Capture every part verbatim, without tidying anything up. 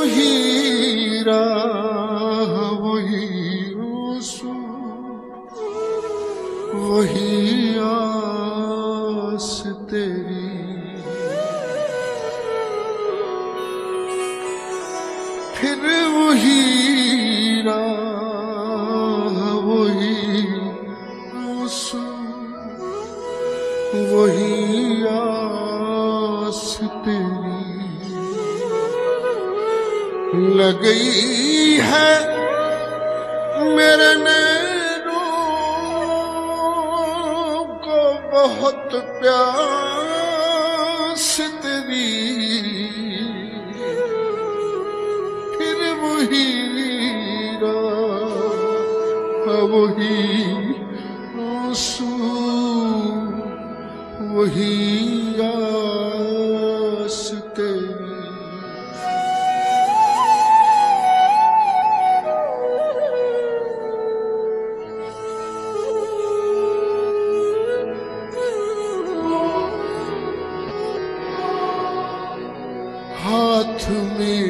वही राह वही आंसू वही आस तेरी, फिर वही राह वही आंसू वही आस तेरी। लगई है मेरे नैनों को बहुत प्यास तेरी, फिर वही राह वही आंसू वही आस तेरी। हाथ में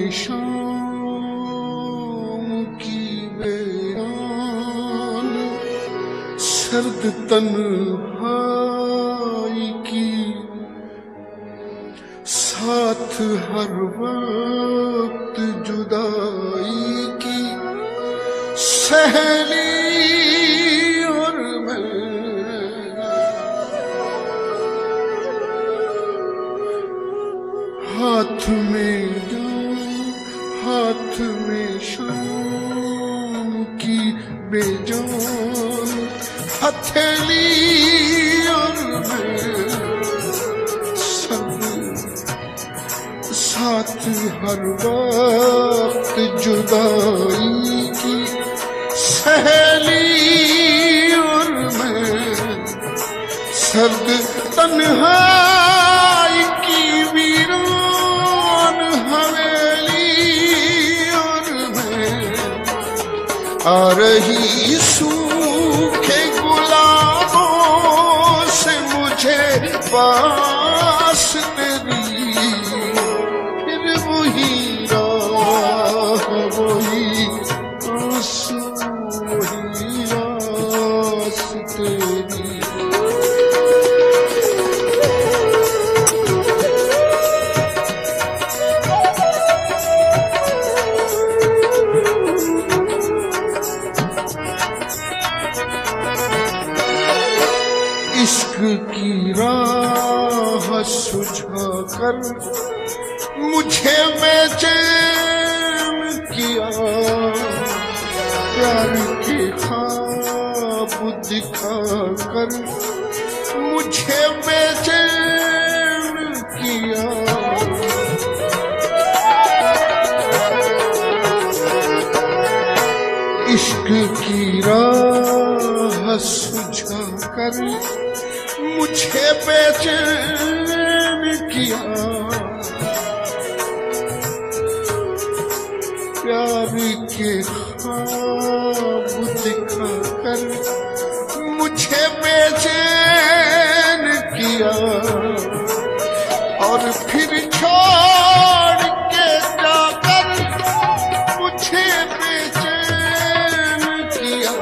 शाम की बेरान सर्द तन्हाई की, साथ हर वक्त जुदाई की सहेली और मैं। हाथ में हाथ में शाम की बेजान हथेली और मैं, सब साथ हर वक्त जुदाई की सहेली और मैं, सर्द तन्हाई की वीरान हवेली और मैं, आ रही सूखे गुलाबों से मुझे पास तेरी, फिर वही राह वही आंसू वही आस तेरी। इश्क की राह सुझा कर मुझे बेचैन किया, प्यार के ख्वाब दिखा कर मुझे बेचैन किया। इश्क की राह सुझा कर मुझे बेचैन किया, प्यार के ख्वाब दिखा कर मुझे बेचैन किया, और फिर छोड़ के जाकर मुझे बेचैन किया।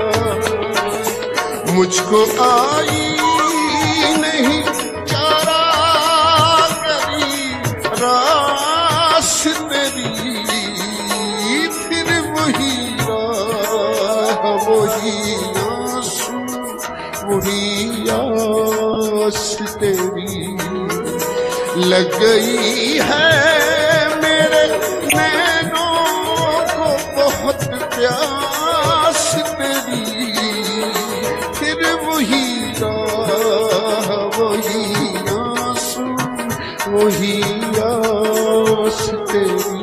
मुझको आई नहीं चारा करी रास तेरी, फिर वही राह वही आंसू वही आस तेरी। लग गई है मेरे नैनों को बहुत प्यास तेरी, फिर वही राह वही आंसू वही आस तेरी,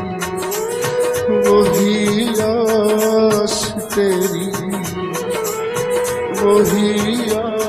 वही आस तेरी, वही आस